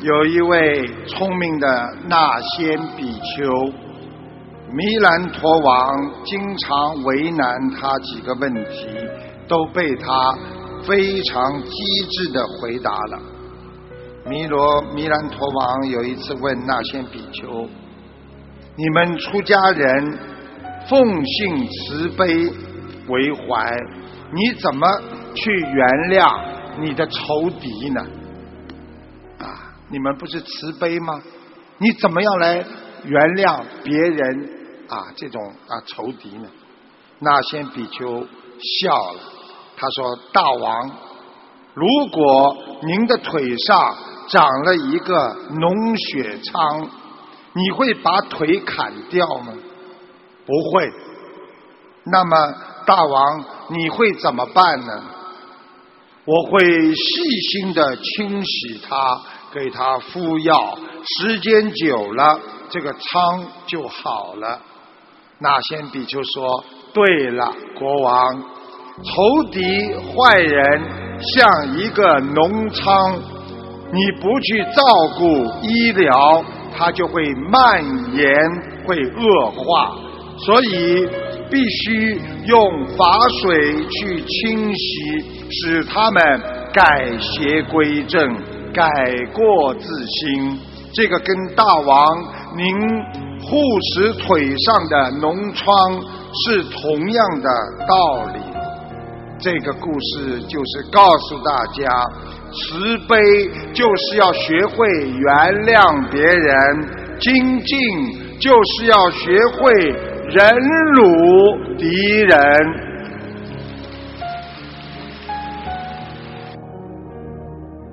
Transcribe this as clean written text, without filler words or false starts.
有一位聪明的那仙比丘，弥兰陀王经常为难他几个问题，都被他非常机智地回答了。弥兰陀王有一次问那仙比丘，你们出家人奉性慈悲为怀，你怎么去原谅你的仇敌呢？你们不是慈悲吗？你怎么样来原谅别人这种仇敌呢？那仙比丘笑了，他说，大王，如果您的腿上长了一个脓血疮，你会把腿砍掉吗？不会。那么大王你会怎么办呢？我会细心地清洗它，给它敷药，时间久了这个疮就好了。那仙比丘说，对了，国王，仇敌坏人像一个脓疮，你不去照顾医疗，它就会蔓延，会恶化，所以必须用法水去清洗，使他们改邪归正，改过自新。这个跟大王您护持腿上的脓疮是同样的道理。这个故事就是告诉大家，慈悲就是要学会原谅别人，精进就是要学会忍辱敌人。